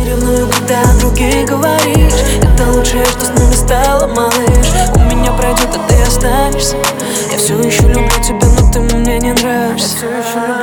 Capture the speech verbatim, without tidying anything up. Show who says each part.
Speaker 1: ревную, когда о других говоришь. Это лучшее, что с нами стало, малыш. У меня пройдет, а ты останешься. Я все еще люблю тебя, но ты мне не нравишься.